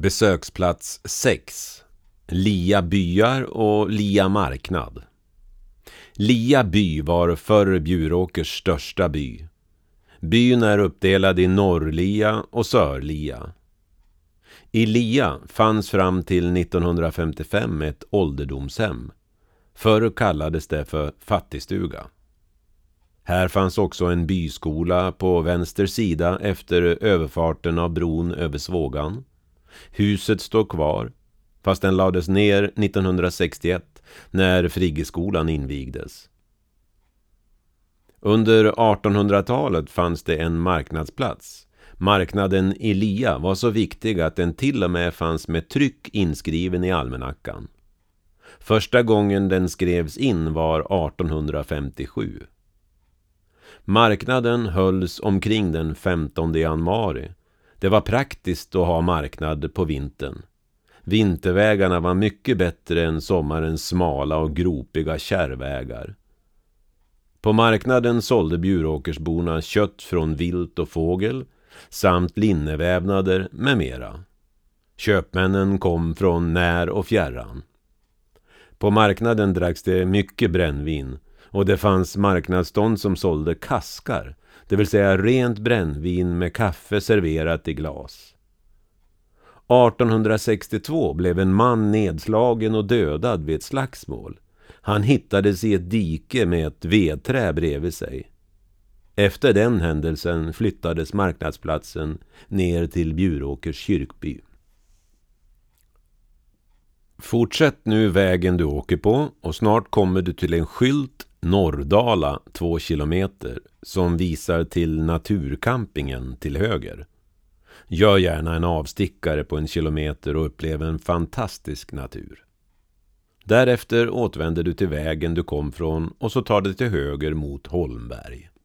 Besöksplats 6. Lia byar och Lia marknad. Lia by var förr Bjuråkers största by. Byn är uppdelad i Norrlia och Sörlia. I Lia fanns fram till 1955 ett ålderdomshem. Förr kallades det för fattigstuga. Här fanns också en byskola på vänster sida efter överfarten av bron över Svågan. Huset står kvar, fast den lades ner 1961 när Friggeskolan invigdes. Under 1800-talet fanns det en marknadsplats. Marknaden i Lia var så viktig att den till och med fanns med tryck inskriven i almanackan. Första gången den skrevs in var 1857. Marknaden hölls omkring den 15 januari. Det var praktiskt att ha marknad på vintern. Vintervägarna var mycket bättre än sommarens smala och gropiga kärrvägar. På marknaden sålde Bjuråkersborna kött från vilt och fågel samt linnevävnader med mera. Köpmännen kom från när och fjärran. På marknaden dracks det mycket brännvin och det fanns marknadsstånd som sålde kaskar, det vill säga rent brännvin med kaffe serverat i glas. 1862 blev en man nedslagen och dödad vid ett slagsmål. Han hittades i ett dike med ett vedträ bredvid sig. Efter den händelsen flyttades marknadsplatsen ner till Bjuråkers kyrkby. Fortsätt nu vägen du åker på och snart kommer du till en skylt Norrdala 2 kilometer som visar till naturcampingen till höger. Gör gärna en avstickare på 1 kilometer och upplev en fantastisk natur. Därefter återvänder du till vägen du kom från och så tar du till höger mot Holmberg.